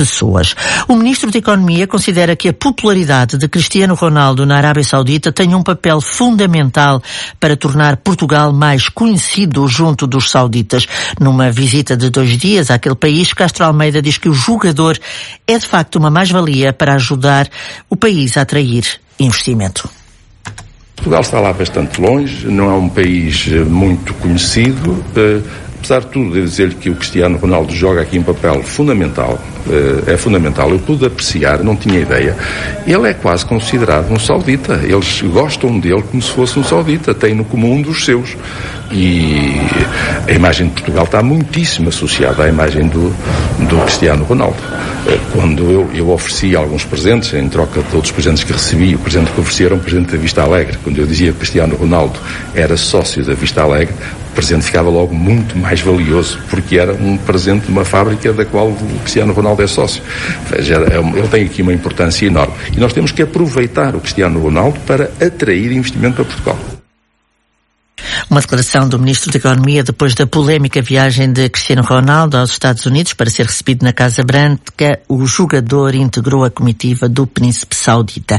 pessoas. O Ministro da Economia considera que a popularidade de Cristiano Ronaldo na Arábia Saudita tem um papel fundamental para tornar Portugal mais conhecido junto dos sauditas. Numa visita de 2 dias àquele país, Castro Almeida diz que o jogador é de facto uma mais-valia para ajudar o país a atrair investimento. Portugal está lá bastante longe, não é um país muito conhecido. Apesar de tudo, devo dizer-lhe que o Cristiano Ronaldo joga aqui um papel fundamental. É fundamental. Eu pude apreciar, não tinha ideia. Ele é quase considerado um saudita. Eles gostam dele como se fosse um saudita. Tem no comum dos seus. E a imagem de Portugal está muitíssimo associada à imagem do Cristiano Ronaldo. Quando eu ofereci alguns presentes, em troca de outros presentes que recebi, o presente que ofereci era um presente da Vista Alegre. Quando eu dizia que o Cristiano Ronaldo era sócio da Vista Alegre, o presente ficava logo muito mais valioso, porque era um presente de uma fábrica da qual o Cristiano Ronaldo é sócio. Ele tem aqui uma importância enorme. E nós temos que aproveitar o Cristiano Ronaldo para atrair investimento para Portugal. Uma declaração do Ministro da Economia depois da polémica viagem de Cristiano Ronaldo aos Estados Unidos para ser recebido na Casa Branca. O jogador integrou a comitiva do Príncipe Saudita.